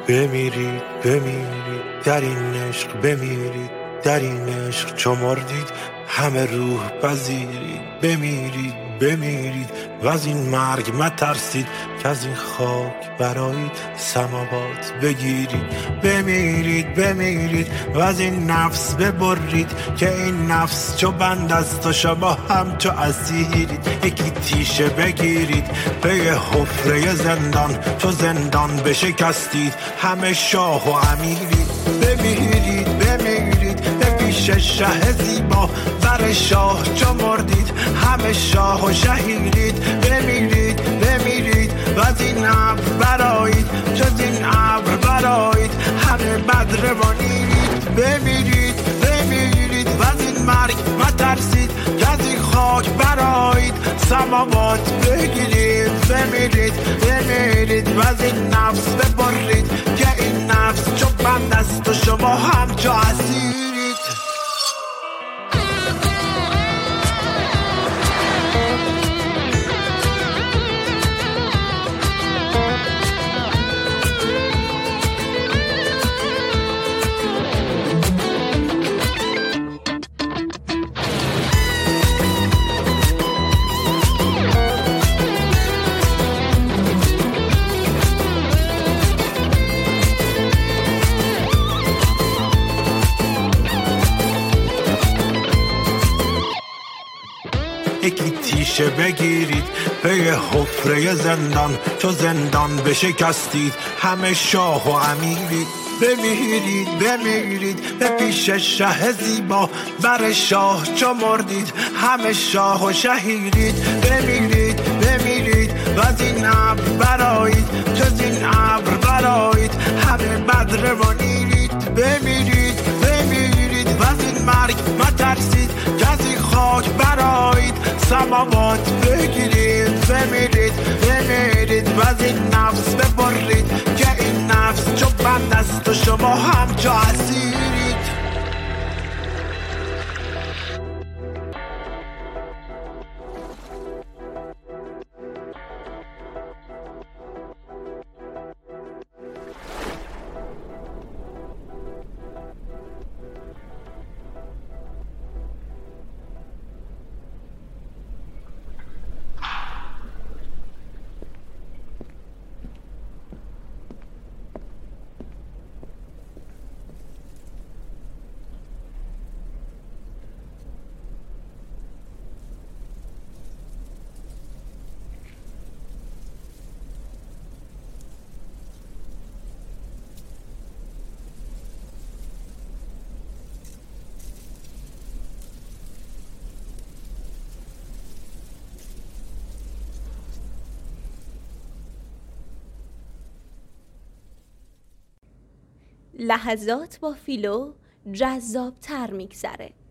بمیرید بمیرید در این عشق، بمیرید در این عشق چو مردید همه روح پذیرید. بمیرید بمیرید و از این مرگ مترسید که از این خاک برایید سماوات بگیرید. بمیرید بمیرید و از این نفس ببرید که این نفس چو بند است و شما هم چو اسیرید. یکی تیشه بگیرید پی حفره زندان، چو زندان بشکستید همه شاه و امیرید. بمیرید بمیرید به پیش شه زیبا، بر شاه چو مردید همه شاه و شهیرید. بمیرید بمیرید و از این ابر برایید، جز این ابر برایید همه بدر منیرید. بمیرید بمیرید و از این مرگ مترسید که از این خاک برایید سماوات بگیرید. بمیرید بمیرید و از این نفس ببرید که این نفس چو بند است و شما هم چو اسیرید. یکی تیشه بگیرید پی حفره زندان، چو زندان بشکستید همه شاه و امیرید. بمیرید بمیرید به پیش شه زیبا، بر شاه چو مردید همه شاه و شهیرید. بمیرید بمیرید و از این ابر برایید، جز این ابر برایید همه بدر منیرید. بمیرید بمیرید و از این مرگ مترسید که از این خاک برایید سماوات بگیرید. بمیرید بمیرید و از این نفس ببرید که این نفس چو بند است و شما هم چو اسیرید. لحظات با فیلو جذاب‌تر میگذره.